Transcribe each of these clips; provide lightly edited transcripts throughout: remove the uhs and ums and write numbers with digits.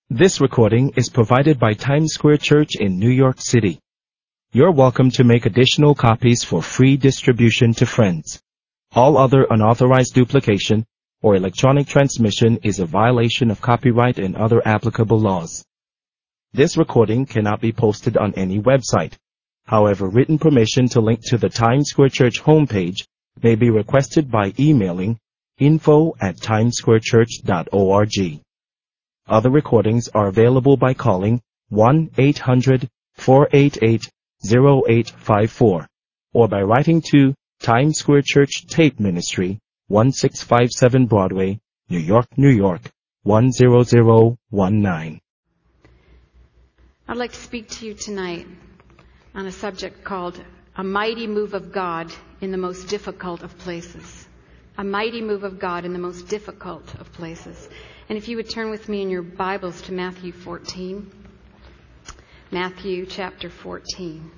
This recording is provided by Times Square Church in New York City. You're welcome to make additional copies for free distribution to friends. All other unauthorized duplication or electronic transmission is a violation of copyright and other applicable laws. This recording cannot be posted on any website. However, written permission to link to the Times Square Church homepage may be requested by emailing info@timessquarechurch.org. Other recordings are available by calling 1-800-488-0854 or by writing to Times Square Church Tape Ministry, 1657 Broadway, New York, New York, 10019. I'd like to speak to you tonight on a subject called A Mighty Move of God in the Most Difficult of Places. A mighty move of God in the most difficult of places. And if you would turn with me in your Bibles to Matthew 14. Matthew chapter 14.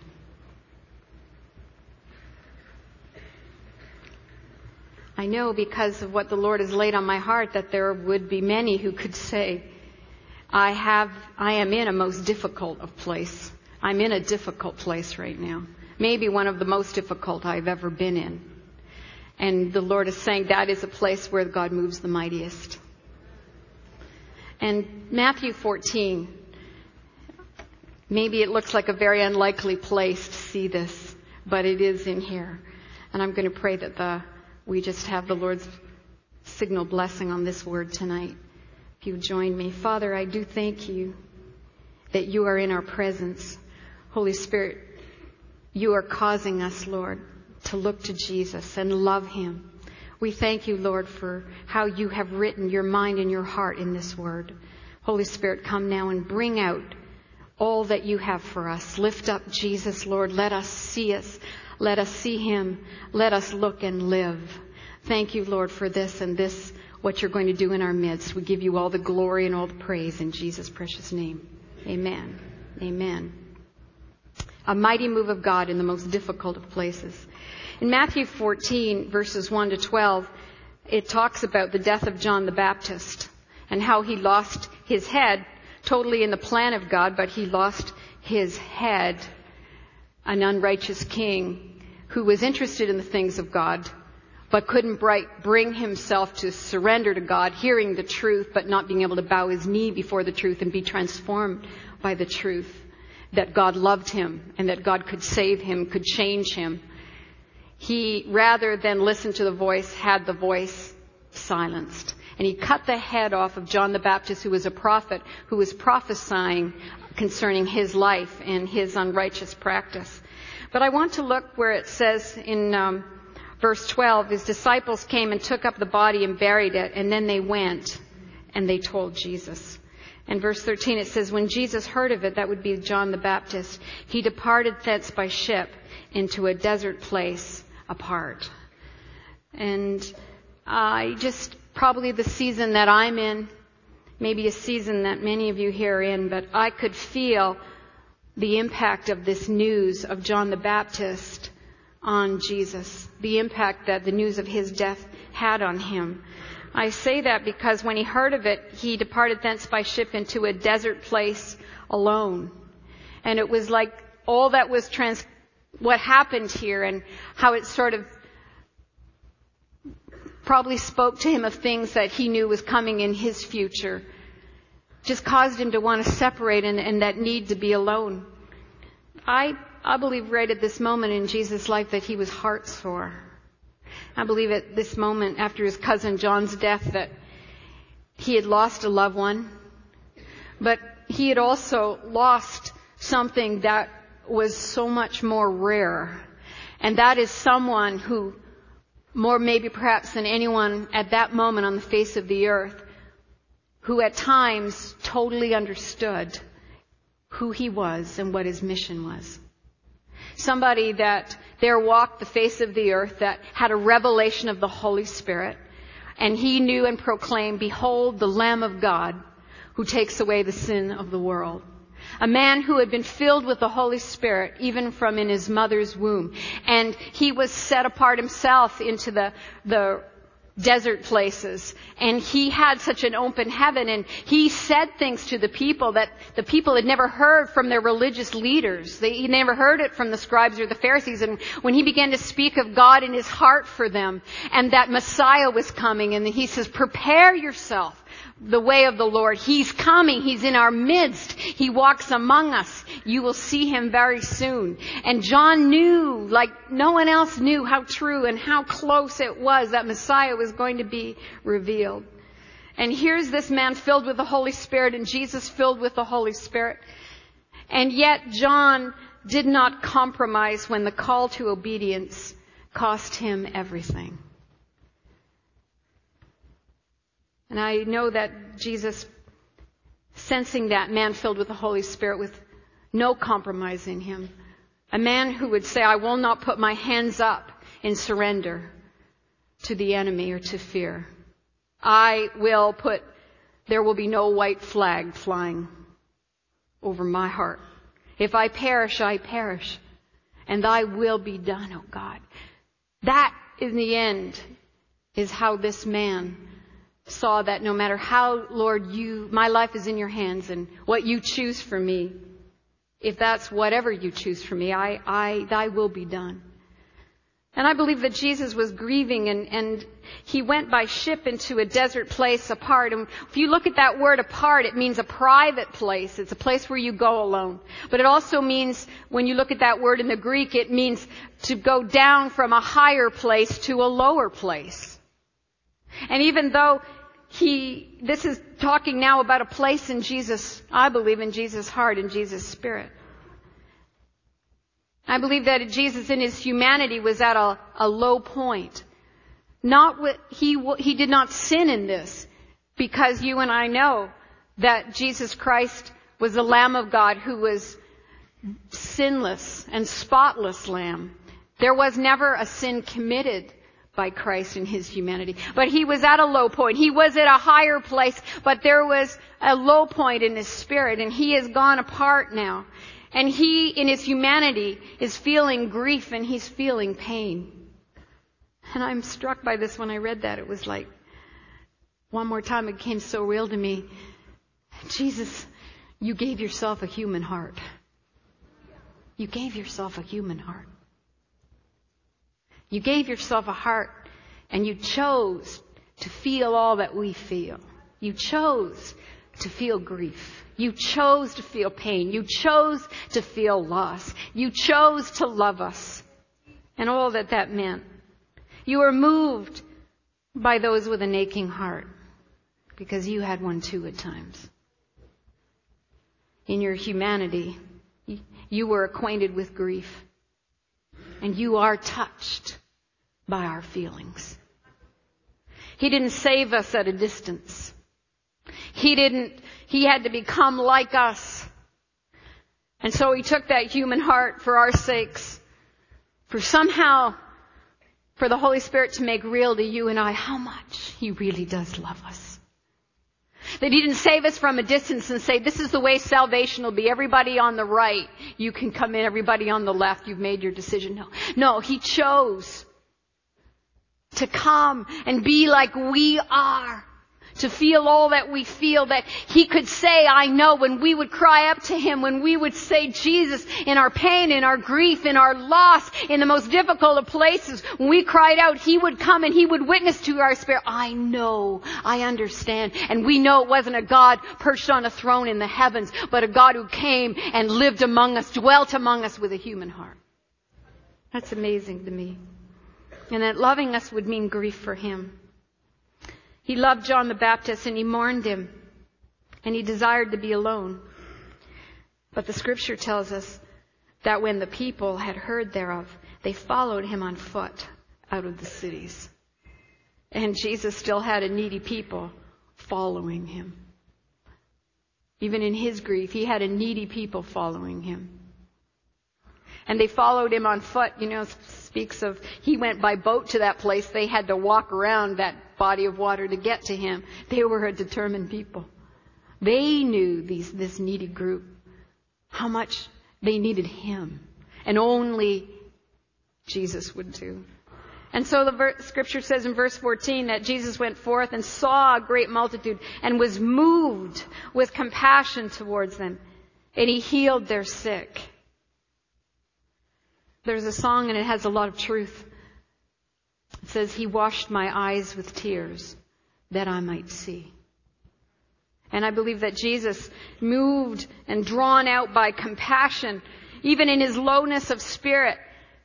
I know because of what the Lord has laid on my heart that there would be many who could say, I am in a most difficult of place. I'm in a difficult place right now. Maybe one of the most difficult I've ever been in. And the Lord is saying that is a place where God moves the mightiest. And Matthew 14, maybe it looks like a very unlikely place to see this, but it is in here. And I'm going to pray that we just have the Lord's signal blessing on this word tonight. If you join me. Father, I do thank you that you are in our presence. Holy Spirit, you are causing us, Lord, to look to Jesus and love him. We thank you, Lord, for how you have written your mind and your heart in this word. Holy Spirit, come now and bring out all that you have for us. Lift up Jesus, Lord. Let us see us. Let us see him. Let us look and live. Thank you, Lord, for this and this, what you're going to do in our midst. We give you all the glory and all the praise in Jesus' precious name. Amen. Amen. A mighty move of God in the most difficult of places. In Matthew 14, verses 1 to 12, it talks about the death of John the Baptist and how he lost his head totally in the plan of God, but he lost his head, an unrighteous king who was interested in the things of God, but couldn't bring himself to surrender to God, hearing the truth, but not being able to bow his knee before the truth and be transformed by the truth, that God loved him and that God could save him, could change him. He, rather than listen to the voice, had the voice silenced. And he cut the head off of John the Baptist, who was a prophet, who was prophesying concerning his life and his unrighteous practice. But I want to look where it says in verse 12, his disciples came and took up the body and buried it, and then they went and they told Jesus. In verse 13 it says, when Jesus heard of it, that would be John the Baptist, he departed thence by ship into a desert place apart. And probably the season that I'm in, maybe a season that many of you here are in, but I could feel the impact of this news of John the Baptist on Jesus, the impact that the news of his death had on him. I say that because when he heard of it, he departed thence by ship into a desert place alone. And it was like all that was what happened here and how it sort of probably spoke to him of things that he knew was coming in his future. Just caused him to want to separate and that need to be alone. I believe right at this moment in Jesus' life that he was heart sore. I believe at this moment after his cousin John's death that he had lost a loved one, but he had also lost something that was so much more rare. And that is someone who, more maybe perhaps than anyone at that moment on the face of the earth, who at times totally understood who he was and what his mission was. Somebody that there walked the face of the earth, that had a revelation of the Holy Spirit, and he knew and proclaimed, behold, the Lamb of God who takes away the sin of the world. A man who had been filled with the Holy Spirit even from in his mother's womb. And he was set apart himself into the desert places, and he had such an open heaven, and he said things to the people that the people had never heard from their religious leaders. He never heard it from the scribes or the Pharisees. And when he began to speak of God in his heart for them, and that Messiah was coming, and he says, prepare yourself, the way of the Lord. He's coming. He's in our midst. He walks among us. You will see him very soon. And John knew, like no one else knew, how true and how close it was that Messiah was going to be revealed. And here's this man filled with the Holy Spirit, and Jesus filled with the Holy Spirit. And yet John did not compromise when the call to obedience cost him everything. And I know that Jesus, sensing that man filled with the Holy Spirit with no compromise in him, a man who would say, I will not put my hands up in surrender to the enemy or to fear. There will be no white flag flying over my heart. If I perish, I perish. And thy will be done, O God. That, in the end, is how this man saw that no matter how, Lord, my life is in your hands, and what you choose for me, if that's whatever you choose for me, thy will be done. And I believe that Jesus was grieving, and he went by ship into a desert place apart. And if you look at that word apart, it means a private place. It's a place where you go alone. But it also means, when you look at that word in the Greek, it means to go down from a higher place to a lower place. And even though this is talking now about a place in Jesus, I believe in Jesus' heart and Jesus' spirit. I believe that Jesus in his humanity was at a low point. He did not sin in this, because you and I know that Jesus Christ was the Lamb of God who was sinless and spotless Lamb. There was never a sin committed by Christ in his humanity. But he was at a low point. He was at a higher place, but there was a low point in his spirit, and he has gone apart now. And he, in his humanity, is feeling grief and he's feeling pain. And I'm struck by this when I read that. It was like, one more time it became so real to me. Jesus, you gave yourself a human heart. You gave yourself a human heart. You gave yourself a heart, and you chose to feel all that we feel. You chose to feel grief. You chose to feel pain. You chose to feel loss. You chose to love us, and all that meant. You were moved by those with an aching heart, because you had one too at times. In your humanity, you were acquainted with grief, and you are touched by our feelings. He didn't save us at a distance. He had to become like us. And so he took that human heart for our sakes, for the Holy Spirit to make real to you and I how much he really does love us. That he didn't save us from a distance and say, this is the way salvation will be. Everybody on the right, you can come in. Everybody on the left, you've made your decision. No, he chose to come and be like we are, to feel all that we feel, that he could say, I know, when we would cry up to him, when we would say, Jesus, in our pain, in our grief, in our loss, in the most difficult of places, when we cried out, he would come and he would witness to our spirit, I know, I understand. And we know it wasn't a God perched on a throne in the heavens, but a God who came and lived among us, dwelt among us with a human heart. That's amazing to me. And that loving us would mean grief for him. He loved John the Baptist and he mourned him. And he desired to be alone. But the scripture tells us that when the people had heard thereof, they followed him on foot out of the cities. And Jesus still had a needy people following him. Even in his grief, he had a needy people following him. And they followed him on foot. Speaks of, he went by boat to that place. They had to walk around that body of water to get to him. They were a determined people. They knew this needy group, how much they needed him. And only Jesus would do. And so the scripture says in verse 14 that Jesus went forth and saw a great multitude and was moved with compassion towards them. And he healed their sick. There's a song and it has a lot of truth. It says, he washed my eyes with tears that I might see. And I believe that Jesus, moved and drawn out by compassion, even in his lowness of spirit,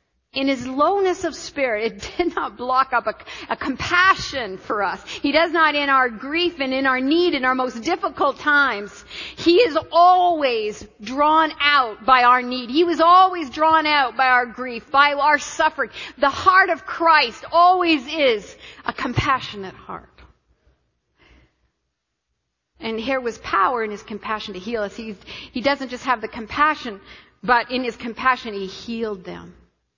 it did not block up a compassion for us. He does not, in our grief and in our need, in our most difficult times. He is always drawn out by our need. He was always drawn out by our grief, by our suffering. The heart of Christ always is a compassionate heart. And here was power in his compassion to heal us. He doesn't just have the compassion, but in his compassion he healed them.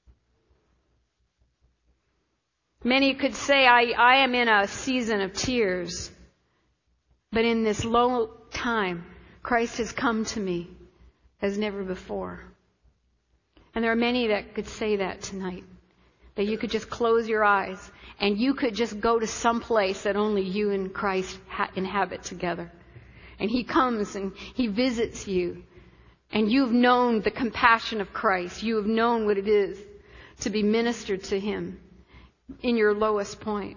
Many could say, I am in a season of tears. But in this low time, Christ has come to me as never before. And there are many that could say that tonight. That you could just close your eyes and you could just go to some place that only you and Christ inhabit together. And he comes and he visits you. And you've known the compassion of Christ. You have known what it is to be ministered to him in your lowest point.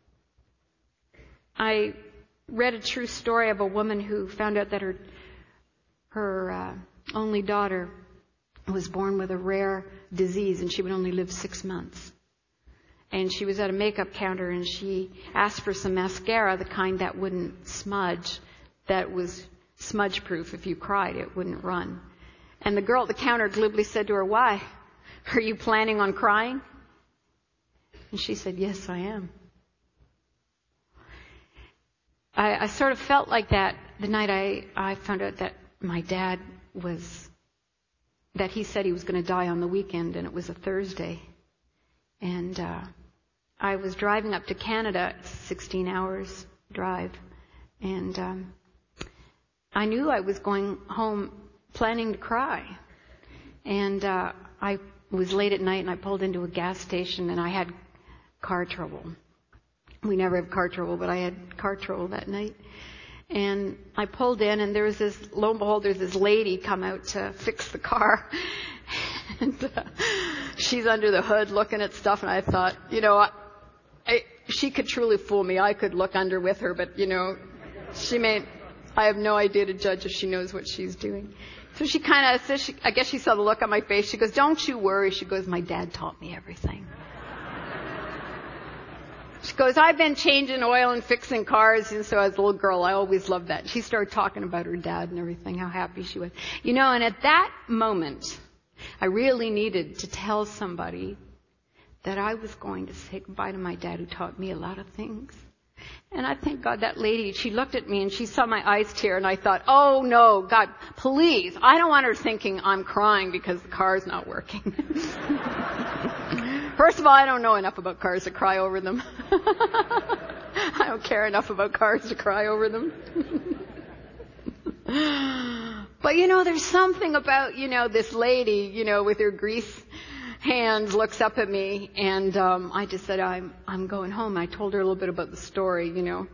I read a true story of a woman who found out that her only daughter was born with a rare disease and she would only live 6 months. And she was at a makeup counter and she asked for some mascara, the kind that wouldn't smudge, that was smudge proof. If you cried, it wouldn't run. And the girl at the counter glibly said to her, "Why? Are you planning on crying?" And she said, "Yes, I am." I sort of felt like that the night I found out that my dad that he said he was going to die on the weekend, and it was a Thursday. And I was driving up to Canada, 16 hours drive, and I knew I was going home planning to cry. And I was late at night and I pulled into a gas station and I had car trouble. We never have car trouble, but I had car trouble that night. And I pulled in and there was lo and behold, there's this lady come out to fix the car. And she's under the hood looking at stuff, and I thought, she could truly fool me. I could look under with her, but I have no idea to judge if she knows what she's doing. So she kind of says, I guess she saw the look on my face. She goes, "Don't you worry." She goes, "My dad taught me everything." She goes, "I've been changing oil and fixing cars, and so as a little girl, I always loved that." She started talking about her dad and everything, how happy she was. And at that moment, I really needed to tell somebody that I was going to say goodbye to my dad who taught me a lot of things. And I thank God that lady, she looked at me and she saw my eyes tear, and I thought, "Oh no, God, please, I don't want her thinking I'm crying because the car's not working." First of all, I don't know enough about cars to cry over them. I don't care enough about cars to cry over them. But there's something about, this lady, with her grease hands looks up at me, and I just said, I'm going home. I told her a little bit about the story,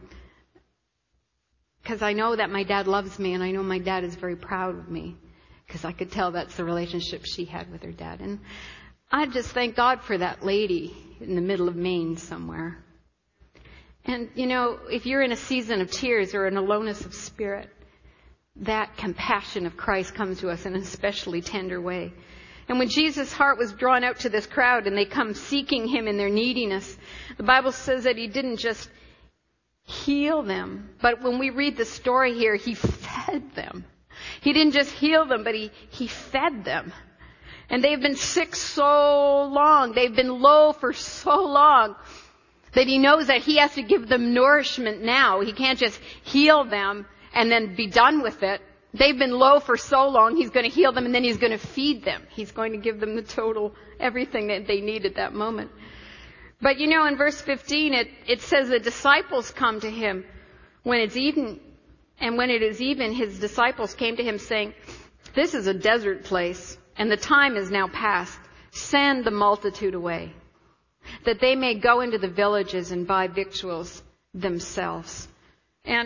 because I know that my dad loves me, and I know my dad is very proud of me, because I could tell that's the relationship she had with her dad. And I just thank God for that lady in the middle of Maine somewhere. And, if you're in a season of tears or in a lowness of spirit, that compassion of Christ comes to us in an especially tender way. And when Jesus' heart was drawn out to this crowd and they come seeking him in their neediness, the Bible says that he didn't just heal them, but when we read the story here, he fed them. He didn't just heal them, but he fed them. And they've been sick so long, they've been low for so long, that he knows that he has to give them nourishment now. He can't just heal them and then be done with it. They've been low for so long, he's going to heal them and then he's going to feed them. He's going to give them the total, everything that they need at that moment. But in verse 15, it says the disciples come to him when it's evening. And when it is even, his disciples came to him saying, "This is a desert place, and the time is now past. Send the multitude away." that they may go into the villages and buy victuals themselves. And,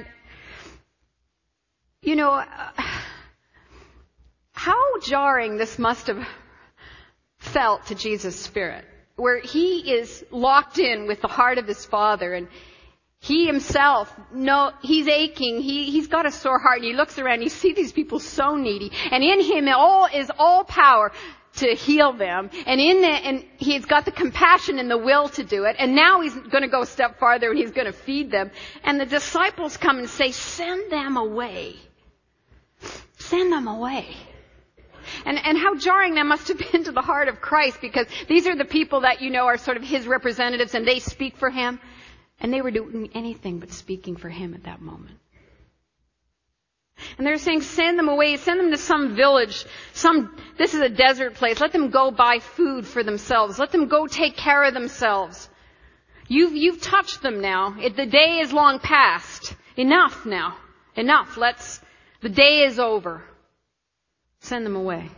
how jarring this must have felt to Jesus' spirit, where he is locked in with the heart of his Father, and he himself, he's aching, he's got a sore heart, and he looks around, you see these people so needy, and in him is all power to heal them, and he's got the compassion and the will to do it, and now he's going to go a step farther and he's going to feed them. And the disciples come and say, send them away. Send them away. And how jarring that must have been to the heart of Christ, because these are the people that are sort of his representatives, and they speak for him. And they were doing anything but speaking for him at that moment. And they're saying, send them away, send them to some village, this is a desert place, let them go buy food for themselves, let them go take care of themselves. You've touched them now. The day is long past. Enough now. Enough. The day is over. Send them away.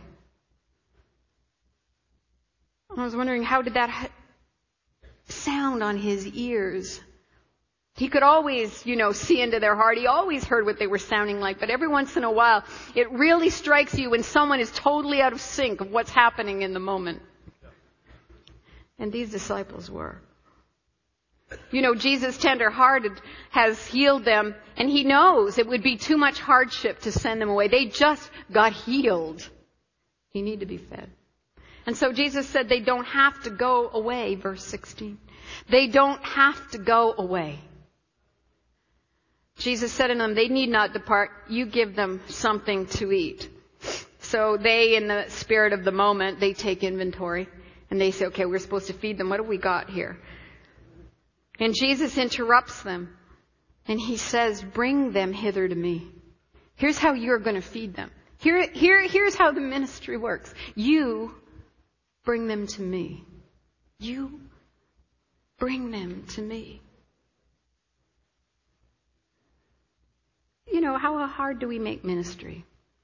I was wondering, how did that sound on his ears? He could always, see into their heart. He always heard what they were sounding like. But every once in a while, it really strikes you when someone is totally out of sync of what's happening in the moment. And these disciples were. Jesus, tender-hearted, has healed them, and he knows it would be too much hardship to send them away. They just got healed. They need to be fed. And so Jesus said they don't have to go away, verse 16. They don't have to go away. Jesus said unto them, they need not depart. You give them something to eat. So they, in the spirit of the moment, they take inventory. And they say, okay, we're supposed to feed them. What have we got here? And Jesus interrupts them. And he says, bring them hither to me. Here's how you're going to feed them. Here's how the ministry works. You bring them to me. You bring them to me. How hard do we make ministry?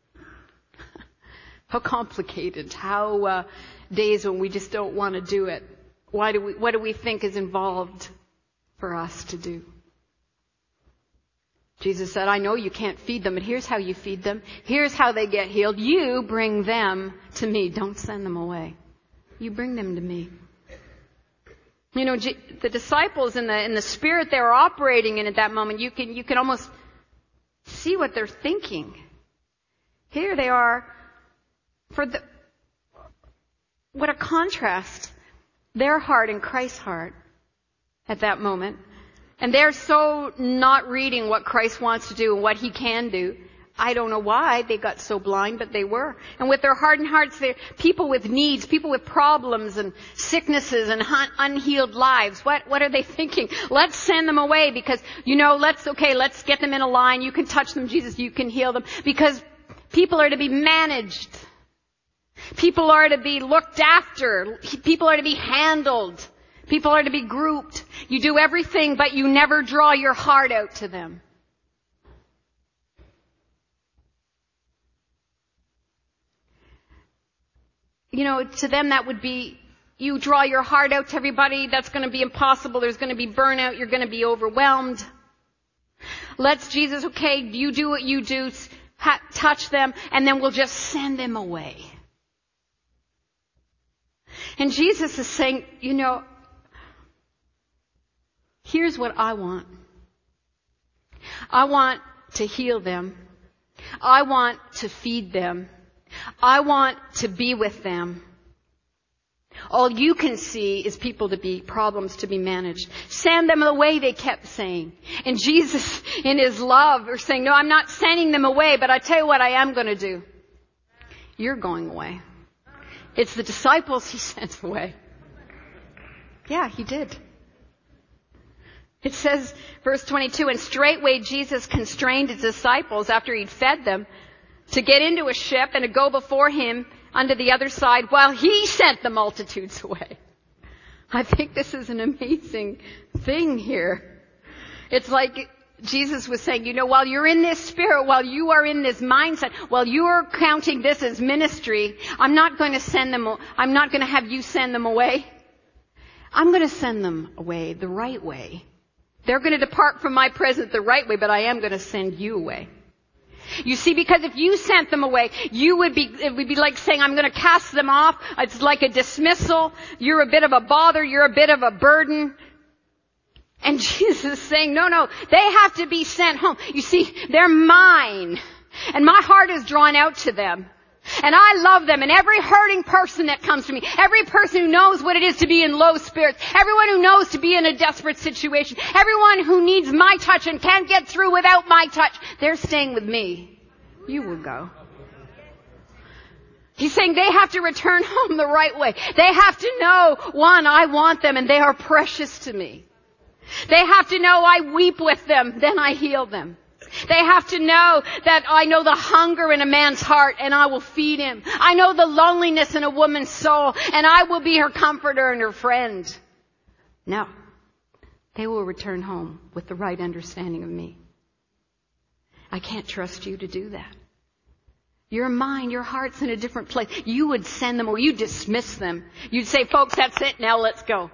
How complicated? How days when we just don't want to do it? What do we think is involved for us to do? Jesus said, I know you can't feed them, but here's how you feed them. Here's how they get healed. You bring them to me. Don't send them away. You bring them to me. The disciples in the spirit they were operating in at that moment, you can almost see what they're thinking. Here they are, what a contrast, their heart and Christ's heart at that moment. And they're so not reading what Christ wants to do and what he can do. I don't know why they got so blind, but they were. And with their hardened hearts, they're people with needs, people with problems and sicknesses and unhealed lives. What are they thinking? Let's send them away because, let's get them in a line. You can touch them, Jesus, you can heal them. Because people are to be managed. People are to be looked after. People are to be handled. People are to be grouped. You do everything, but you never draw your heart out to them. To them that would be, you draw your heart out to everybody, that's going to be impossible, there's going to be burnout, you're going to be overwhelmed. Jesus, okay, you do what you do, touch them, and then we'll just send them away. And Jesus is saying, here's what I want. I want to heal them. I want to feed them. I want to be with them. All you can see is problems to be managed. Send them away, they kept saying. And Jesus, in his love, are saying, no, I'm not sending them away, but I tell you what I am going to do. You're going away. It's the disciples he sends away. Yeah, he did. It says, verse 22, and straightway Jesus constrained his disciples after he'd fed them to get into a ship and to go before him unto the other side while he sent the multitudes away. I think this is an amazing thing here. It's like Jesus was saying, while you're in this spirit, while you are in this mindset, while you are counting this as ministry, I'm not going to have you send them away. I'm going to send them away the right way. They're going to depart from my presence the right way, but I am going to send you away. You see, because if you sent them away, it would be like saying, I'm going to cast them off. It's like a dismissal. You're a bit of a bother. You're a bit of a burden. And Jesus is saying, no, they have to be sent home. You see, they're mine. And my heart is drawn out to them. And I love them. And every hurting person that comes to me, every person who knows what it is to be in low spirits, everyone who knows to be in a desperate situation, everyone who needs my touch and can't get through without my touch, they're staying with me. You will go. He's saying they have to return home the right way. They have to know, one, I want them and they are precious to me. They have to know I weep with them, then I heal them. They have to know that I know the hunger in a man's heart and I will feed him. I know the loneliness in a woman's soul and I will be her comforter and her friend. No. They will return home with the right understanding of me. I can't trust you to do that. Your mind, your heart's in a different place. You would send them or you dismiss them. You'd say, folks, that's it. Now let's go.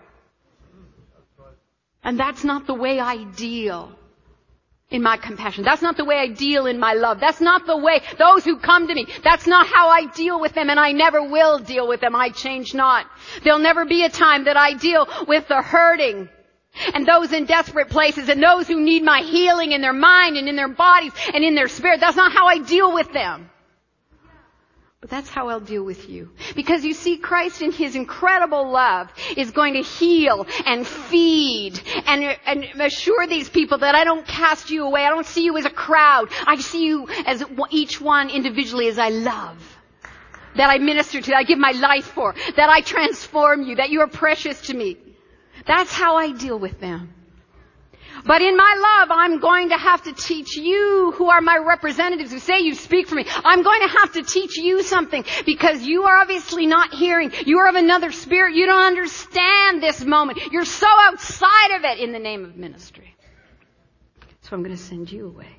And that's not the way I deal in my compassion. That's not the way I deal in my love. That's not the way those who come to me. That's not how I deal with them, and I never will deal with them. I change not. There'll never be a time that I deal with the hurting and those in desperate places and those who need my healing in their mind and in their bodies and in their spirit. That's not how I deal with them. But that's how I'll deal with you. Because you see, Christ in His incredible love is going to heal and feed and assure these people that I don't cast you away. I don't see you as a crowd. I see you as each one individually as I love. That I minister to, that I give my life for, that I transform you, that you are precious to me. That's how I deal with them. But in my love, I'm going to have to teach you, who are my representatives, who say you speak for me. I'm going to have to teach you something because you are obviously not hearing. You are of another spirit. You don't understand this moment. You're so outside of it in the name of ministry. So I'm going to send you away.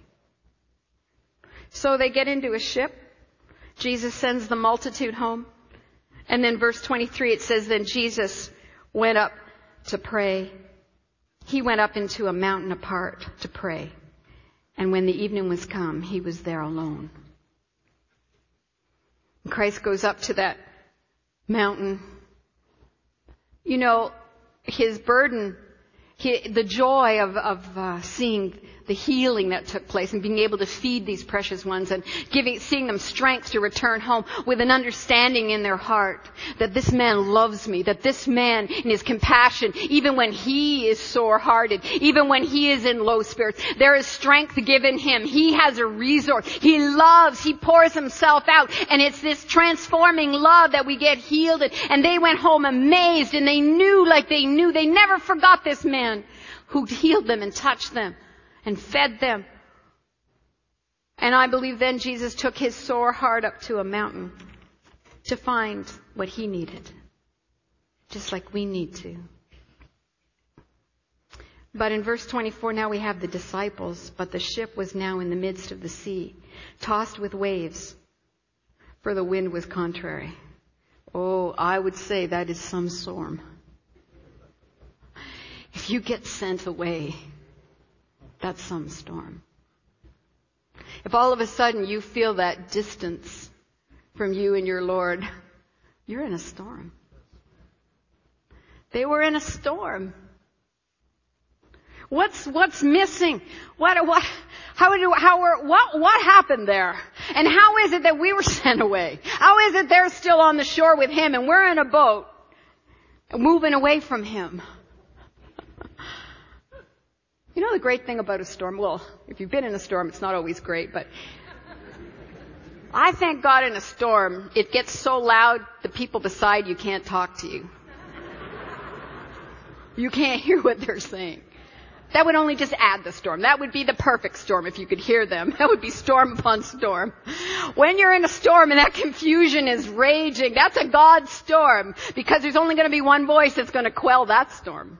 So they get into a ship. Jesus sends the multitude home. And then verse 23, it says, then Jesus went up to pray. He went up into a mountain apart to pray. And when the evening was come, he was there alone. And Christ goes up to that mountain. You know, his burden, the joy of seeing the healing that took place and being able to feed these precious ones and seeing them strength to return home with an understanding in their heart that this man loves me, that this man in his compassion, even when he is sore-hearted, even when he is in low spirits, there is strength given him. He has a resource. He loves. He pours himself out. And it's this transforming love that we get healed. And they went home amazed and they knew like they knew. They never forgot this man who healed them and touched them and fed them. And I believe then Jesus took his sore heart up to a mountain to find what he needed. Just like we need to. But in verse 24 now we have the disciples, but the ship was now in the midst of the sea, tossed with waves, for the wind was contrary. Oh, I would say that is some storm. If you get sent away, that's some storm. If all of a sudden you feel that distance from you and your Lord, you're in a storm. They were in a storm. What's missing? What happened there? And how is it that we were sent away? How is it they're still on the shore with him and we're in a boat moving away from him? You know the great thing about a storm? Well, if you've been in a storm, it's not always great, but I thank God in a storm, it gets so loud, the people beside you can't talk to you. You can't hear what they're saying. That would only just add the storm. That would be the perfect storm if you could hear them. That would be storm upon storm. When you're in a storm and that confusion is raging, that's a God storm because there's only going to be one voice that's going to quell that storm.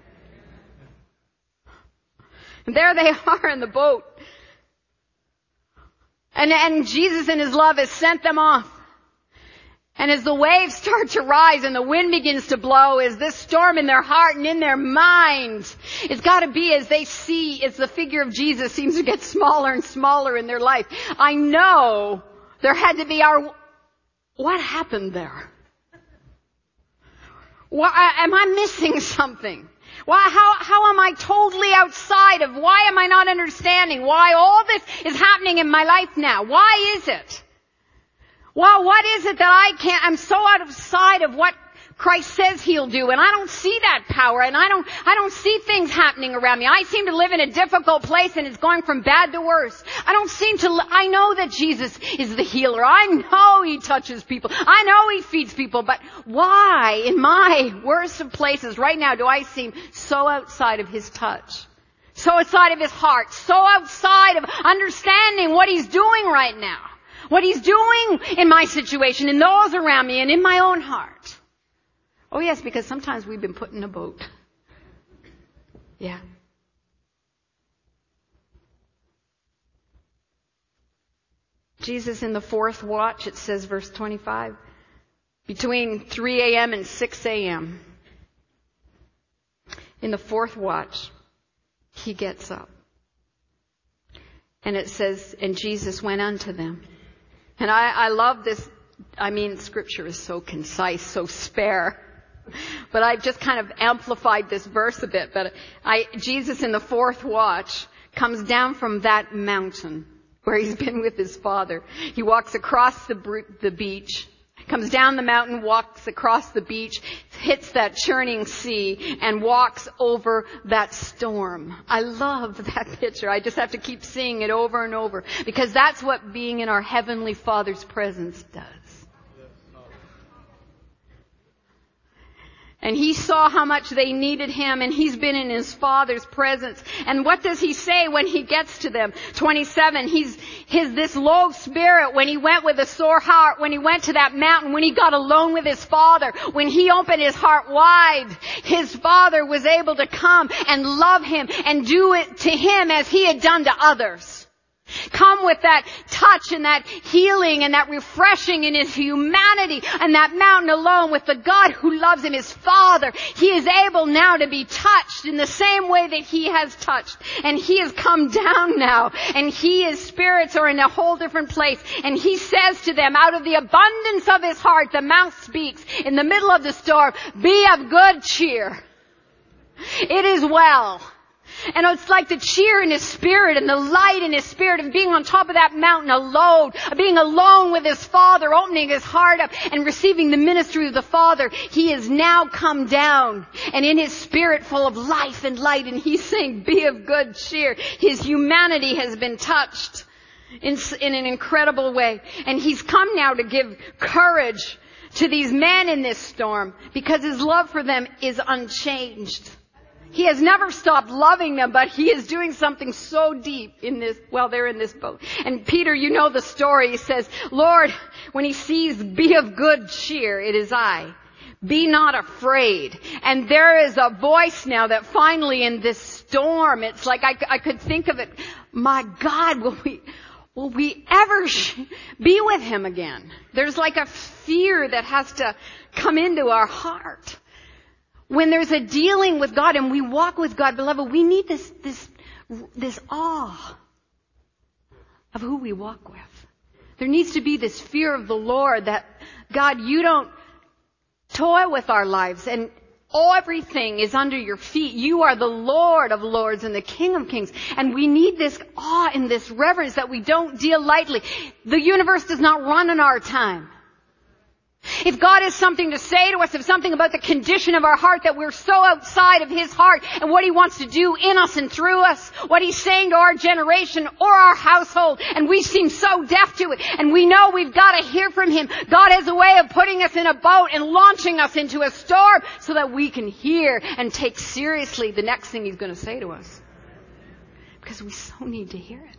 And there they are in the boat. And Jesus in his love has sent them off. And as the waves start to rise and the wind begins to blow, as this storm in their heart and in their mind, it's got to be as they see, as the figure of Jesus seems to get smaller and smaller in their life. I know there had to be what happened there? Am I missing something? How am I totally outside of, why am I not understanding why all this is happening in my life now? Why is it? Well, what is it that I'm so outside of what Christ says He'll do, and I don't see that power, and I don't see things happening around me. I seem to live in a difficult place, and it's going from bad to worse. I know that Jesus is the healer. I know He touches people. I know He feeds people, but why, in my worst of places right now, do I seem so outside of His touch? So outside of His heart? So outside of understanding what He's doing right now? What He's doing in my situation, in those around me, and in my own heart. Oh yes, because sometimes we've been put in a boat. Yeah. Jesus in the fourth watch, it says, verse 25, between 3 a.m. and 6 a.m. In the fourth watch, He gets up. And it says, and Jesus went unto them. And I love this. I mean, Scripture is so concise, so spare. But I've just kind of amplified this verse a bit. But Jesus in the fourth watch comes down from that mountain where He's been with His Father. He walks across the beach, comes down the mountain, walks across the beach, hits that churning sea, and walks over that storm. I love that picture. I just have to keep seeing it over and over, because that's what being in our Heavenly Father's presence does. And He saw how much they needed Him, and He's been in His Father's presence. And what does He say when He gets to them? 27, He's this low spirit when He went with a sore heart, when He went to that mountain, when He got alone with His Father, when He opened His heart wide, His Father was able to come and love Him and do it to Him as He had done to others. Come with that touch and that healing and that refreshing in His humanity and that mountain alone with the God who loves Him, His Father. He is able now to be touched in the same way that He has touched. And He has come down now, and His spirits are in a whole different place. And He says to them, out of the abundance of His heart, the mouth speaks in the middle of the storm, be of good cheer. It is well. And it's like the cheer in His spirit and the light in His spirit of being on top of that mountain alone, being alone with His Father, opening His heart up and receiving the ministry of the Father. He has now come down, and in His spirit full of life and light, and He's saying, be of good cheer. His humanity has been touched in an incredible way. And He's come now to give courage to these men in this storm, because His love for them is unchanged. He has never stopped loving them, but He is doing something so deep in this, while they're in this boat. And Peter, you know the story. He says, Lord, when he sees, be of good cheer, it is I. Be not afraid. And there is a voice now that finally in this storm, it's like I could think of it. My God, will we ever be with Him again? There's like a fear that has to come into our heart. When there's a dealing with God and we walk with God, beloved, we need this awe of who we walk with. There needs to be this fear of the Lord that, God, you don't toy with our lives, and everything is under your feet. You are the Lord of lords and the King of kings. And we need this awe and this reverence that we don't deal lightly. The universe does not run in our time. If God has something to say to us, if something about the condition of our heart, that we're so outside of His heart and what He wants to do in us and through us, what He's saying to our generation or our household, and we seem so deaf to it, and we know we've got to hear from Him. God has a way of putting us in a boat and launching us into a storm so that we can hear and take seriously the next thing He's going to say to us. Because we so need to hear it.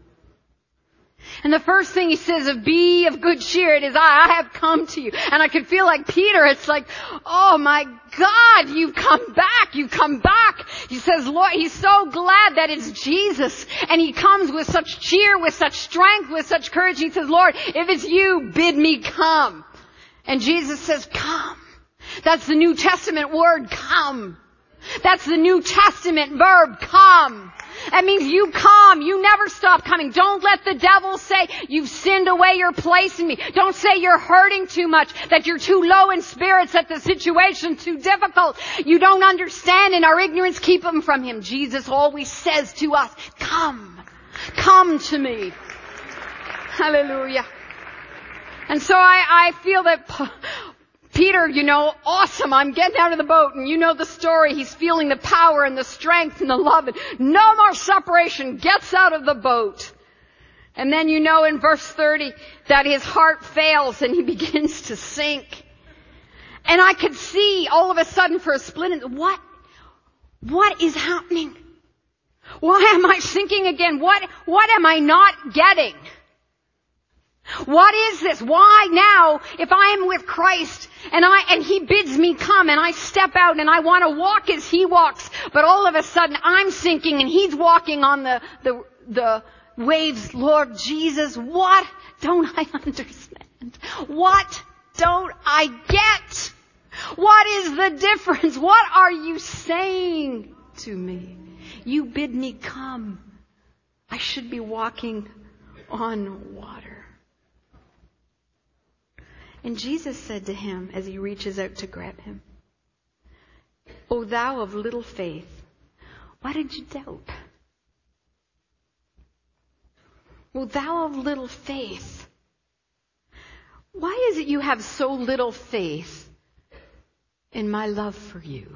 And the first thing He says of be of good cheer, it is I have come to you. And I could feel like Peter, it's like, oh my God, you've come back. He says, Lord, he's so glad that it's Jesus. And he comes with such cheer, with such strength, with such courage. He says, Lord, if it's you, bid me come. And Jesus says, come. That's the New Testament word, come. That's the New Testament verb, come. That means you come. You never stop coming. Don't let the devil say you've sinned away your place in me. Don't say you're hurting too much, that you're too low in spirits, that the situation's too difficult. You don't understand, and our ignorance keep them from him. Jesus always says to us, come. Come to me. Hallelujah. And so I feel that Peter, awesome, I'm getting out of the boat, and you know the story. He's feeling the power and the strength and the love, and no more separation, gets out of the boat. And then in verse 30 that his heart fails and he begins to sink. And I could see all of a sudden for a split, what is happening? Why am I sinking again? What am I not getting? What is this? Why now, if I am with Christ and he bids me come and I step out and I want to walk as he walks, but all of a sudden I'm sinking and he's walking on the waves. Lord Jesus, what don't I understand? What don't I get? What is the difference? What are you saying to me? You bid me come. I should be walking on water. And Jesus said to him as he reaches out to grab him, O thou of little faith, why did you doubt? O thou of little faith, why is it you have so little faith in my love for you?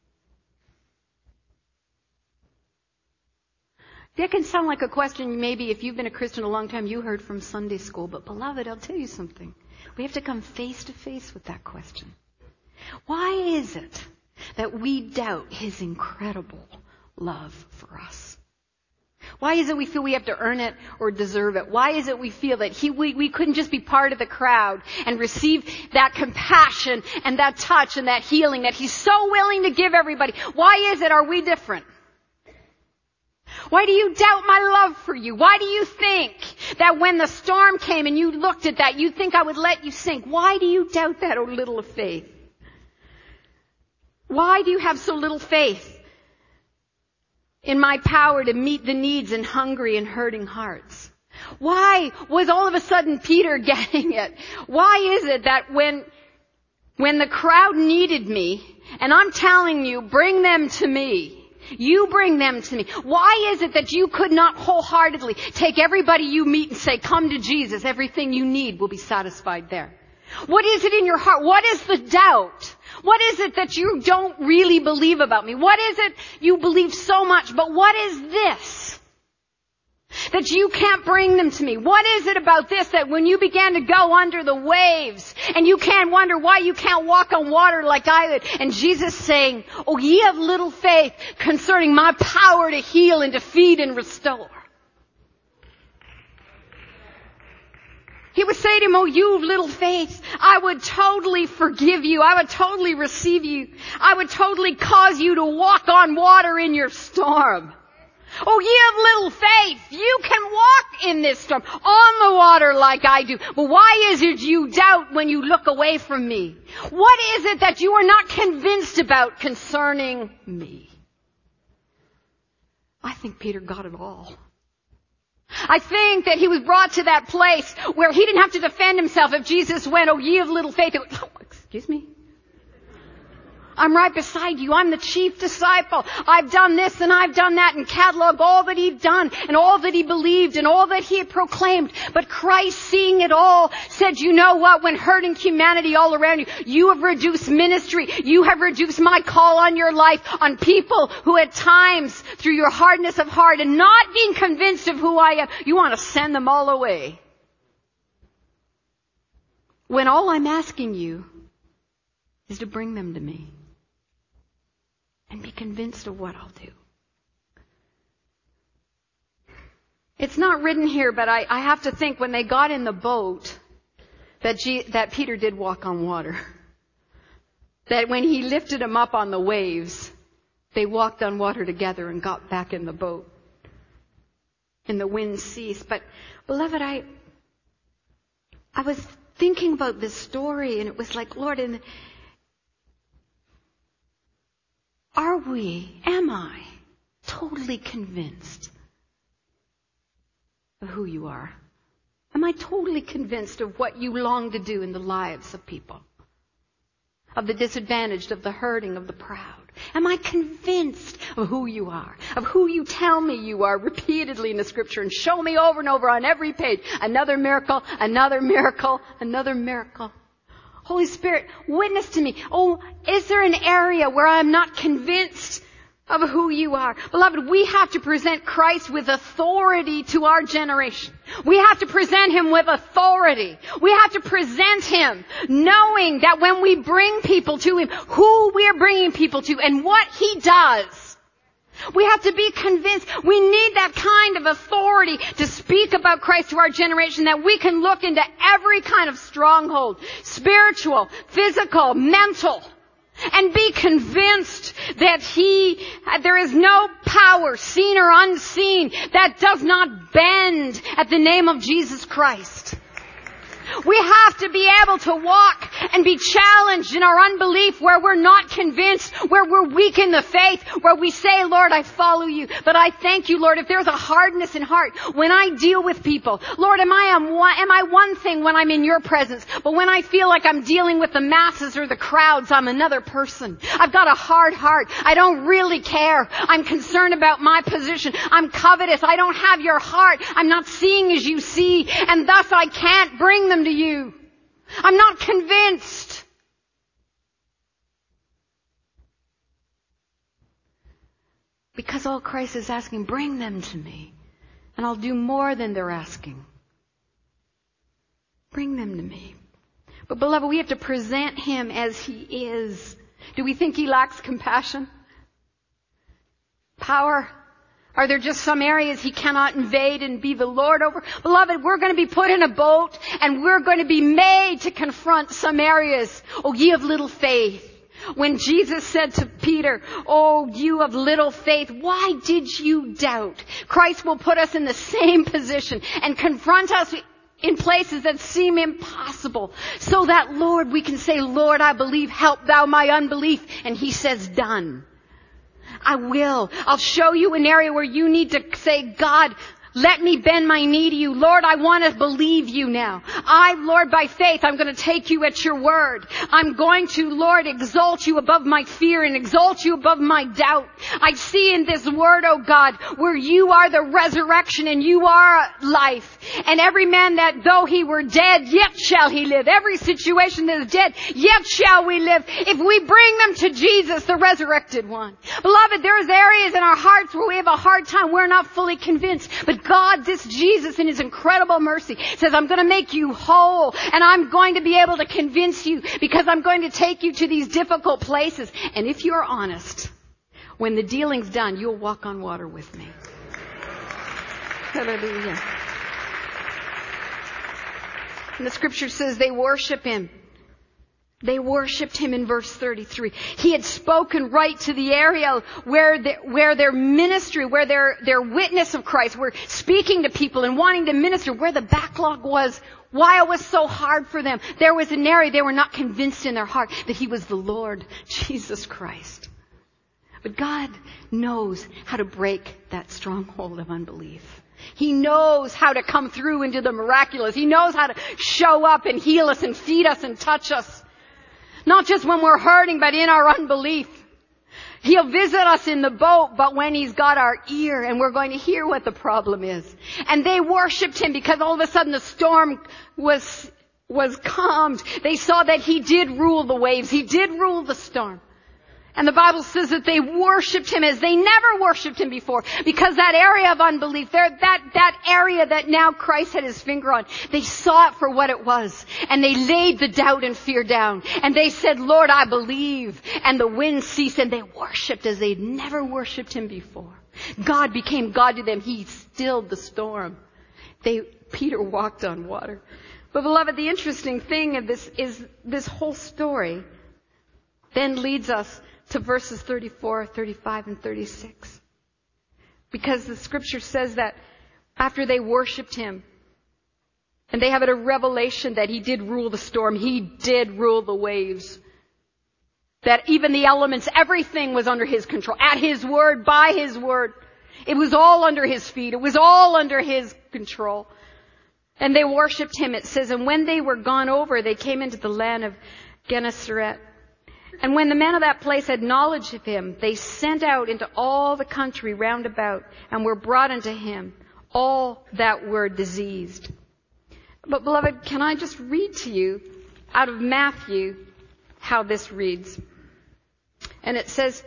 That can sound like a question maybe if you've been a Christian a long time you heard from Sunday school, but beloved, I'll tell you something. We have to come face to face with that question. Why is it that we doubt his incredible love for us? Why is it we feel we have to earn it or deserve it? Why is it we feel that we couldn't just be part of the crowd and receive that compassion and that touch and that healing that he's so willing to give everybody? Why is it are we different? Why do you doubt my love for you? Why do you think that when the storm came and you looked at that, you think I would let you sink? Why do you doubt that, O little of faith? Why do you have so little faith in my power to meet the needs in hungry and hurting hearts? Why was all of a sudden Peter getting it? Why is it that when the crowd needed me, and I'm telling you, bring them to me, you bring them to me. Why is it that you could not wholeheartedly take everybody you meet and say, come to Jesus, everything you need will be satisfied there? What is it in your heart? What is the doubt? What is it that you don't really believe about me? What is it you believe so much, but what is this that you can't bring them to me? What is it about this that when you began to go under the waves and you can't wonder why you can't walk on water like I did? And Jesus saying, oh, ye of little faith concerning my power to heal and to feed and restore. He would say to him, oh, you of little faith, I would totally forgive you. I would totally receive you. I would totally cause you to walk on water in your storm. Oh, ye of little faith, you can walk in this storm on the water like I do. But why is it you doubt when you look away from me? What is it that you are not convinced about concerning me? I think Peter got it all. I think that he was brought to that place where he didn't have to defend himself. If Jesus went, oh, ye of little faith, it would, excuse me? I'm right beside you. I'm the chief disciple. I've done this and I've done that and catalog all that he'd done and all that he believed and all that he had proclaimed. But Christ, seeing it all, said, you know what? When hurting humanity all around you, you have reduced ministry. You have reduced my call on your life on people who at times, through your hardness of heart and not being convinced of who I am, you want to send them all away. When all I'm asking you is to bring them to me. And be convinced of what I'll do. It's not written here, but I have to think when they got in the boat that Peter did walk on water. That when he lifted him up on the waves, they walked on water together and got back in the boat. And the wind ceased. But beloved, I was thinking about this story, and it was like, Lord, am I totally convinced of who you are? Am I totally convinced of what you long to do in the lives of people? Of the disadvantaged, of the hurting, of the proud? Am I convinced of who you are? Of who you tell me you are repeatedly in the Scripture and show me over and over on every page. Another miracle, another miracle, another miracle. Holy Spirit, witness to me. Oh, is there an area where I'm not convinced of who you are? Beloved, we have to present Christ with authority to our generation. We have to present Him with authority. We have to present Him knowing that when we bring people to Him, who we are bringing people to and what He does. We have to be convinced. We need that kind of authority to speak about Christ to our generation, that we can look into every kind of stronghold, spiritual, physical, mental, and be convinced that there is no power, seen or unseen, that does not bend at the name of Jesus Christ. We have to be able to walk and be challenged in our unbelief where we're not convinced, where we're weak in the faith, where we say, Lord, I follow you. But I thank you, Lord, if there's a hardness in heart when I deal with people. Lord, am I one thing when I'm in your presence, but when I feel like I'm dealing with the masses or the crowds, I'm another person. I've got a hard heart. I don't really care. I'm concerned about my position. I'm covetous. I don't have your heart. I'm not seeing as you see, and thus I can't bring them to you. I'm not convinced. Because all Christ is asking, bring them to me, and I'll do more than they're asking. Bring them to me. But beloved, we have to present Him as He is. Do we think He lacks compassion? Power? Are there just some areas He cannot invade and be the Lord over? Beloved, we're going to be put in a boat and we're going to be made to confront some areas. Oh, ye of little faith. When Jesus said to Peter, oh, you of little faith, why did you doubt? Christ will put us in the same position and confront us in places that seem impossible. So that, Lord, we can say, Lord, I believe, help thou my unbelief. And He says, done. I will. I'll show you an area where you need to say, God, let me bend my knee to you. Lord, I want to believe you now. Lord, by faith, I'm going to take you at your word. I'm going to, Lord, exalt you above my fear and exalt you above my doubt. I see in this word, oh God, where you are the resurrection and you are life. And every man that though he were dead, yet shall he live. Every situation that is dead, yet shall we live. If we bring them to Jesus, the resurrected one. Beloved, there's areas in our hearts where we have a hard time. We're not fully convinced. But God, this Jesus in His incredible mercy says, I'm going to make you whole and I'm going to be able to convince you because I'm going to take you to these difficult places. And if you're honest, when the dealing's done, you'll walk on water with me. Hallelujah. And the Scripture says they worship Him. They worshipped Him in verse 33. He had spoken right to the area where their ministry, where their witness of Christ, were speaking to people and wanting to minister, where the backlog was, why it was so hard for them. There was an area they were not convinced in their heart that He was the Lord Jesus Christ. But God knows how to break that stronghold of unbelief. He knows how to come through into the miraculous. He knows how to show up and heal us and feed us and touch us. Not just when we're hurting, but in our unbelief. He'll visit us in the boat, but when He's got our ear and we're going to hear what the problem is. And they worshipped Him because all of a sudden the storm was calmed. They saw that He did rule the waves. He did rule the storm. And the Bible says that they worshipped Him as they never worshipped Him before. Because that area of unbelief, that area that now Christ had His finger on, they saw it for what it was. And they laid the doubt and fear down. And they said, Lord, I believe. And the wind ceased and they worshipped as they'd never worshipped Him before. God became God to them. He stilled the storm. Peter walked on water. But beloved, the interesting thing of this is this whole story then leads us to verses 34, 35, and 36. Because the Scripture says that after they worshipped Him, And they have a revelation that he did rule the storm. He did rule the waves. That even the elements, everything was under his control. At his word, by his word. It was all under his feet. It was all under his control. And they worshipped him, it says. And when they were gone over, they came into the land of Gennesaret. And when the men of that place had knowledge of him, they sent out into all the country round about and were brought unto him, all that were diseased. But beloved, can I just read to you out of Matthew how this reads? And it says,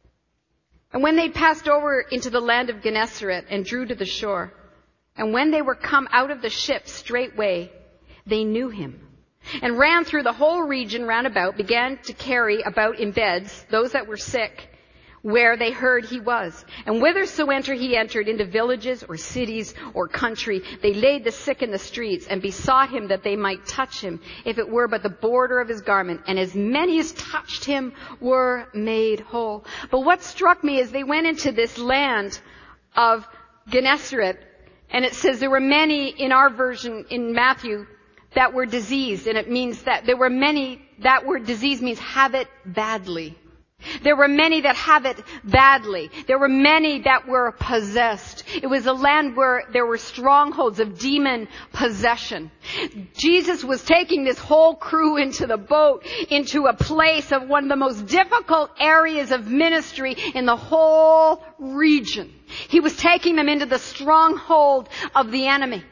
and when they passed over into the land of Gennesaret and drew to the shore, and when they were come out of the ship straightway, they knew him, and ran through the whole region round about, began to carry about in beds those that were sick, where they heard he was. And whithersoever he entered into villages or cities or country, they laid the sick in the streets and besought him that they might touch him, if it were but the border of his garment. And as many as touched him were made whole. But what struck me is they went into this land of Gennesaret, and it says there were many, in our version in Matthew, that were diseased. And it means that there were many, that word disease means have it badly. There were many that have it badly. There were many that were possessed. It was a land where there were strongholds of demon possession. Jesus was taking this whole crew into the boat, into a place of one of the most difficult areas of ministry in the whole region. He was taking them into the stronghold of the enemy.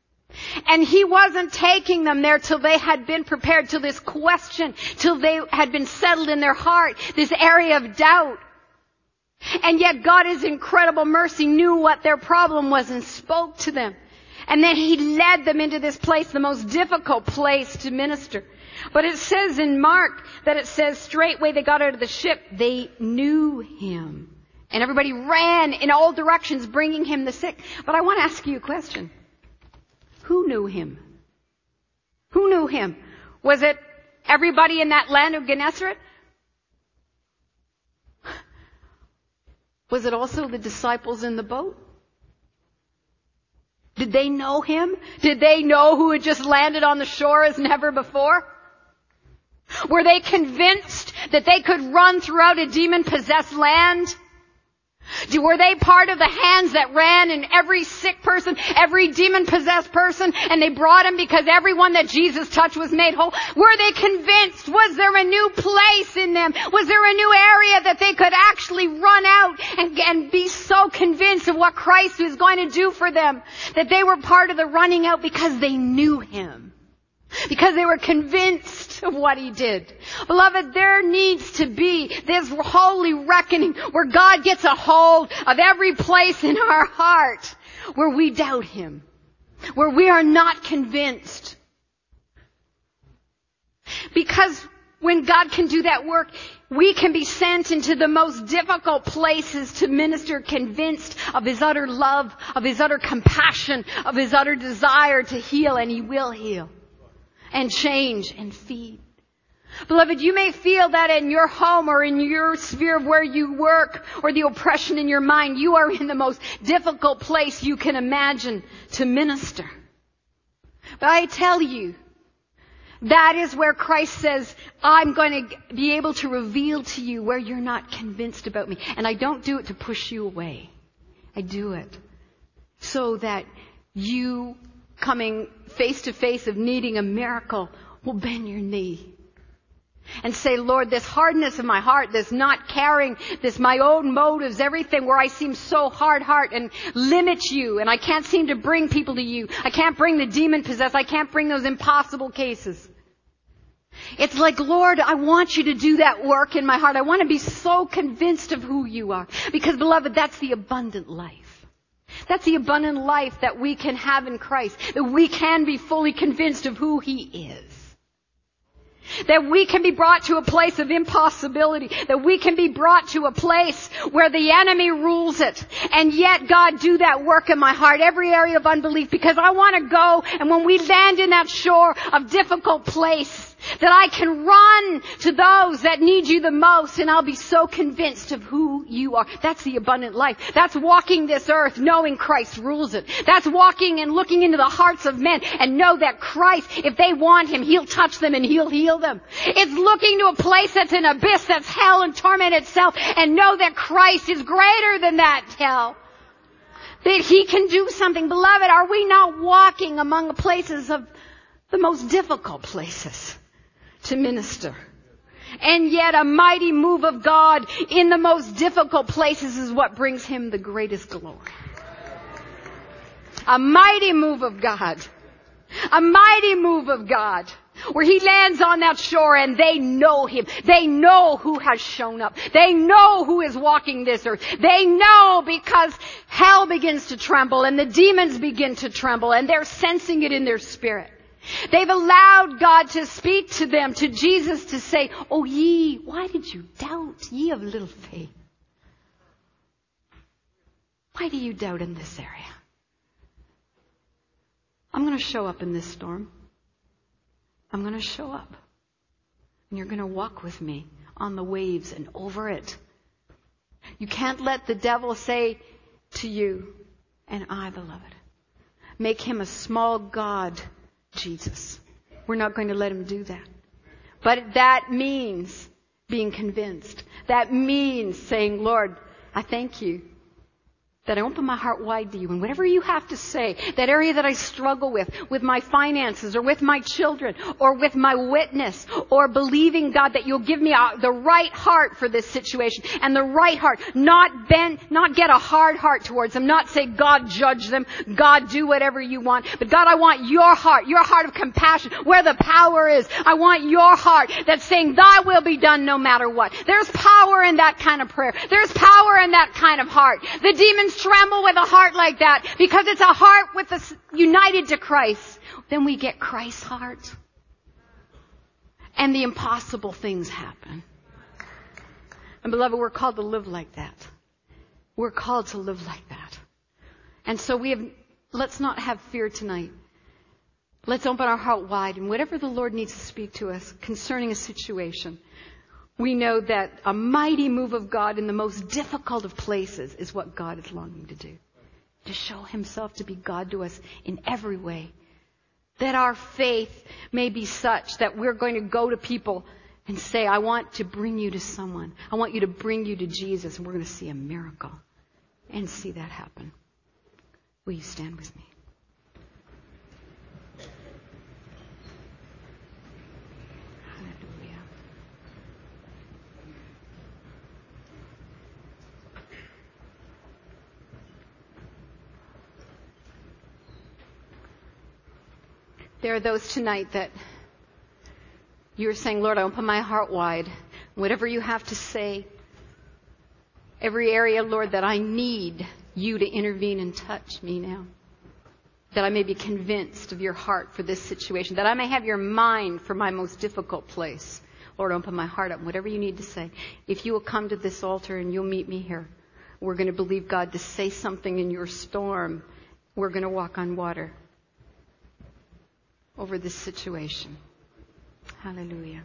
And he wasn't taking them there till they had been prepared, till this question, till they had been settled in their heart, this area of doubt. And yet God, His incredible mercy, knew what their problem was and spoke to them. And then He led them into this place, the most difficult place to minister. But it says in Mark that it says straightway they got out of the ship, they knew Him. And everybody ran in all directions bringing Him the sick. But I want to ask you a question. Who knew Him? Who knew Him? Was it everybody in that land of Gennesaret? Was it also the disciples in the boat? Did they know Him? Did they know who had just landed on the shore as never before? Were they convinced that they could run throughout a demon-possessed land? Were they part of the hands that ran in every sick person, every demon-possessed person, and they brought him because everyone that Jesus touched was made whole? Were they convinced? Was there a new place in them? Was there a new area that they could actually run out and be so convinced of what Christ was going to do for them that they were part of the running out because they knew Him? Because they were convinced of what He did. Beloved, there needs to be this holy reckoning where God gets a hold of every place in our heart where we doubt Him, where we are not convinced. Because when God can do that work, we can be sent into the most difficult places to minister, convinced of His utter love, of His utter compassion, of His utter desire to heal, and He will heal. And change and feed. Beloved, you may feel that in your home or in your sphere of where you work or the oppression in your mind, you are in the most difficult place you can imagine to minister. But I tell you, that is where Christ says, I'm going to be able to reveal to you where you're not convinced about me. And I don't do it to push you away. I do it so that you, coming face to face of needing a miracle, will bend your knee and say, Lord, this hardness of my heart, this not caring, this my own motives, everything where I seem so hard heart and limit you, and I can't seem to bring people to you. I can't bring the demon possessed. I can't bring those impossible cases. It's like, Lord, I want you to do that work in my heart. I want to be so convinced of who you are. Because, beloved, that's the abundant life. That's the abundant life that we can have in Christ. That we can be fully convinced of who He is. That we can be brought to a place of impossibility. That we can be brought to a place where the enemy rules it. And yet, God, do that work in my heart, every area of unbelief. Because I want to go, and when we land in that shore of difficult place, That I can run to those that need you the most, and I'll be so convinced of who you are. That's the abundant life. That's walking this earth knowing Christ rules it. That's walking and looking into the hearts of men and know that Christ, if they want Him, He'll touch them and He'll heal them. It's looking to a place that's an abyss, that's hell and torment itself, and know that Christ is greater than that hell. That He can do something. Beloved, are we not walking among the places of the most difficult places to minister? And yet a mighty move of God in the most difficult places is what brings Him the greatest glory. A mighty move of God. A mighty move of God. Where He lands on that shore and they know Him. They know who has shown up. They know who is walking this earth. They know because hell begins to tremble and the demons begin to tremble and they're sensing it in their spirit. They've allowed God to speak to them, to Jesus to say, "Oh ye, why did you doubt, ye of little faith?" Why do you doubt in this area? I'm going to show up in this storm. I'm going to show up. And you're going to walk with me on the waves and over it. You can't let the devil say to you, "And I, beloved," make him a small God, Jesus. We're not going to let him do that. But that means being convinced. That means saying, "Lord, I thank you that I open my heart wide to you, and whatever you have to say, that area that I struggle with my finances or with my children or with my witness, or believing, God, that you'll give me the right heart for this situation and the right heart, not get a hard heart towards them, not say, "God, judge them, God, do whatever you want." But God, I want your heart of compassion, where the power is. I want your heart that's saying, "Thy will be done no matter what." There's power in that kind of prayer. There's power in that kind of heart. The demons tremble with a heart like that because it's a heart with us united to Christ. Then we get Christ's heart. And the impossible things happen. And beloved, we're called to live like that. We're called to live like that. And so let's not have fear tonight. Let's open our heart wide, and whatever the Lord needs to speak to us concerning a situation, we know that a mighty move of God in the most difficult of places is what God is longing to do. To show Himself to be God to us in every way. That our faith may be such that we're going to go to people and say, "I want to bring you to someone. I want you to bring you to Jesus," and we're going to see a miracle and see that happen. Will you stand with me? There are those tonight that you're saying, "Lord, I open my heart wide. Whatever you have to say, every area, Lord, that I need you to intervene and touch me now. That I may be convinced of your heart for this situation. That I may have your mind for my most difficult place. Lord, open my heart up." Whatever you need to say. If you will come to this altar and you'll meet me here, we're going to believe God to say something in your storm. We're going to walk on water over this situation. Hallelujah.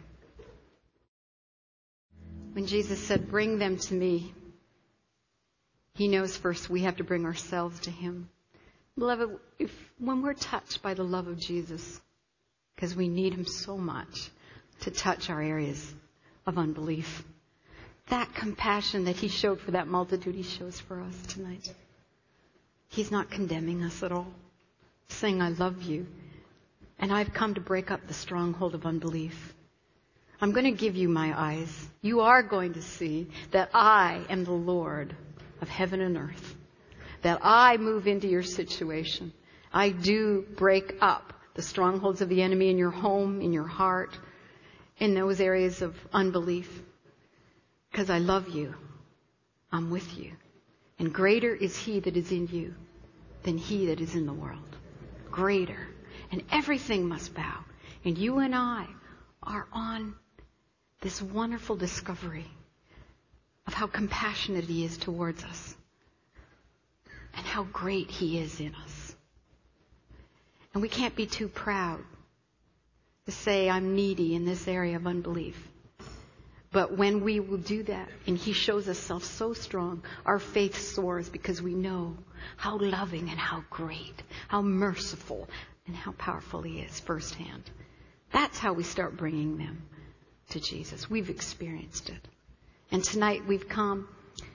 When Jesus said, "Bring them to me," He knows first we have to bring ourselves to Him. Beloved, when we're touched by the love of Jesus, because we need Him so much to touch our areas of unbelief, that compassion that He showed for that multitude, He shows for us tonight. He's not condemning us at all. He's saying, "I love you. And I've come to break up the stronghold of unbelief. I'm going to give you my eyes. You are going to see that I am the Lord of heaven and earth. That I move into your situation. I do break up the strongholds of the enemy in your home, in your heart, in those areas of unbelief. Because I love you. I'm with you. And greater is He that is in you than he that is in the world. Greater. And everything must bow. And you and I are on this wonderful discovery of how compassionate He is towards us and how great He is in us. And we can't be too proud to say, I'm needy in this area of unbelief. But when we will do that, and He shows Himself so strong, our faith soars because we know how loving and how great, how merciful, and how powerful He is firsthand. That's how we start bringing them to Jesus. We've experienced it. And tonight we've come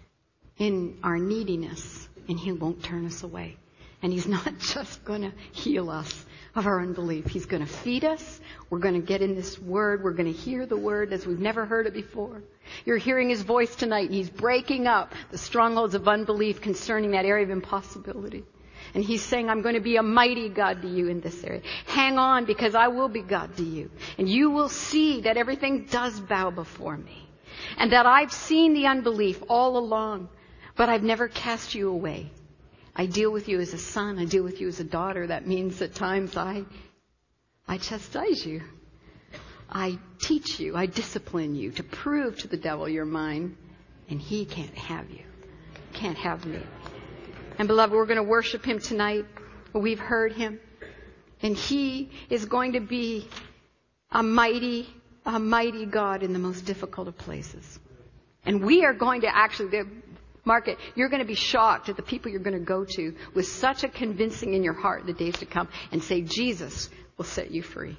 in our neediness, and He won't turn us away. And He's not just going to heal us of our unbelief. He's going to feed us. We're going to get in this Word. We're going to hear the Word as we've never heard it before. You're hearing His voice tonight, and He's breaking up the strongholds of unbelief concerning that area of impossibility. And He's saying, I'm going to be a mighty God to you in this area. Hang on, because I will be God to you. And you will see that everything does bow before me. And that I've seen the unbelief all along, but I've never cast you away. I deal with you as a son. I deal with you as a daughter. That means at times I chastise you. I teach you. I discipline you to prove to the devil you're mine. And he can't have you. Can't have me. And beloved, we're going to worship Him tonight. We've heard Him. And He is going to be a mighty God in the most difficult of places. And we are going to actually... Mark it. You're going to be shocked at the people you're going to go to with such a convincing in your heart in the days to come and say, Jesus will set you free.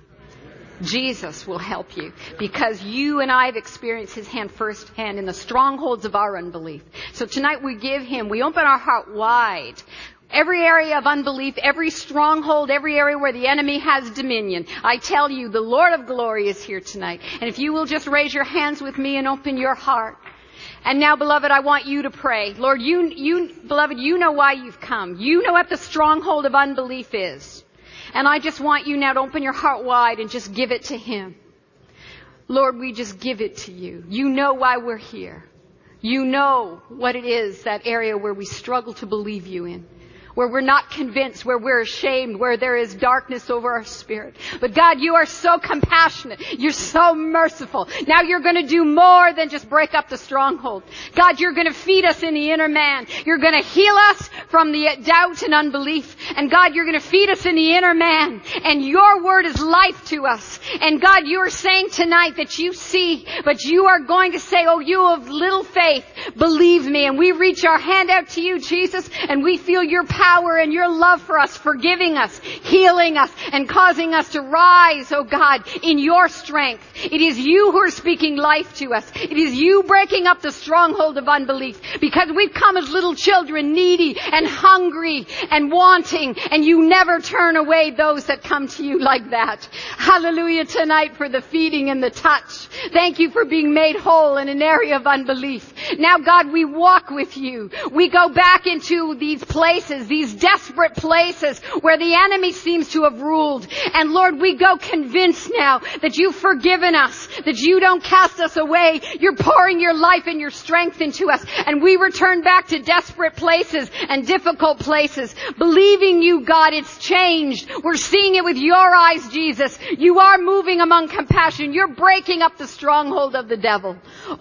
Jesus will help you because you and I have experienced His hand firsthand in the strongholds of our unbelief. So tonight we open our heart wide. Every area of unbelief, every stronghold, every area where the enemy has dominion. I tell you, the Lord of glory is here tonight. And if you will just raise your hands with me and open your heart. And now, beloved, I want you to pray. Lord, beloved, you know why you've come. You know what the stronghold of unbelief is. And I just want you now to open your heart wide and just give it to Him. Lord, we just give it to you. You know why we're here. You know what it is, that area where we struggle to believe you in. Where we're not convinced, where we're ashamed, where there is darkness over our spirit. But God, you are so compassionate. You're so merciful. Now you're going to do more than just break up the stronghold. God, you're going to feed us in the inner man. You're going to heal us from the doubt and unbelief. And God, you're going to feed us in the inner man. And your word is life to us. And God, you are saying tonight that you see, but you are going to say, oh, you of little faith, believe me. And we reach our hand out to you, Jesus, and we feel your power and your love for us, forgiving us, healing us, and causing us to rise, oh God, in your strength. It is you who are speaking life to us. It is you breaking up the stronghold of unbelief, because we've come as little children, needy and hungry and wanting, and you never turn away those that come to you like that. Hallelujah tonight for the feeding and the touch. Thank you for being made whole in an area of unbelief. Now, God, we walk with you. We go back into these places, these desperate places where the enemy seems to have ruled. And Lord, we go convinced now that you've forgiven us, that you don't cast us away. You're pouring your life and your strength into us. And we return back to desperate places and difficult places, believing you, God, it's changed. We're seeing it with your eyes, Jesus. You are moving among compassion. You're breaking up the stronghold of the devil.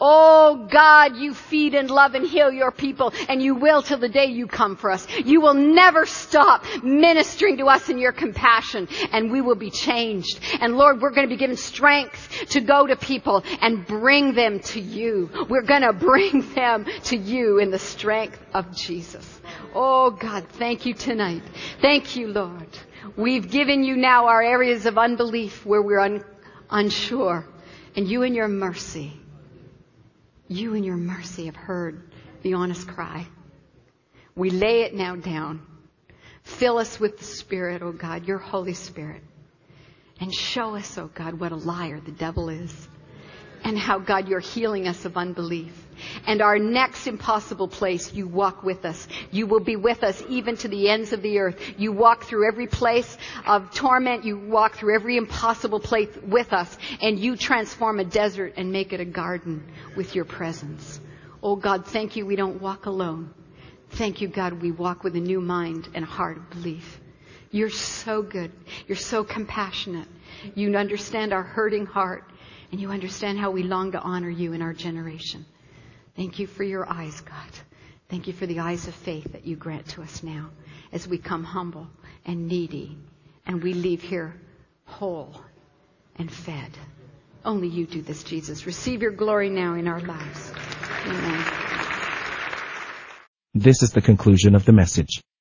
Oh God, you feed and love and heal your people, and you will till the day you come for us. You will never stop ministering to us in your compassion, and we will be changed. And Lord, we're going to be given strength to go to people and bring them to you. We're going to bring them to you in the strength of Jesus. Oh God, thank you tonight. Thank you, Lord. We've given you now our areas of unbelief where we're unsure. And you in your mercy have heard the honest cry. We lay it now down. Fill us with the Spirit, oh God, your Holy Spirit. And show us, oh God, what a liar the devil is. And how, God, you're healing us of unbelief. And our next impossible place, you walk with us. You will be with us even to the ends of the earth. You walk through every place of torment. You walk through every impossible place with us. And you transform a desert and make it a garden with your presence. Oh God, thank you we don't walk alone. Thank you, God, we walk with a new mind and a heart of belief. You're so good. You're so compassionate. You understand our hurting heart. And you understand how we long to honor you in our generation. Thank you for your eyes, God. Thank you for the eyes of faith that you grant to us now as we come humble and needy and we leave here whole and fed. Only you do this, Jesus. Receive your glory now in our lives. Amen. This is the conclusion of the message.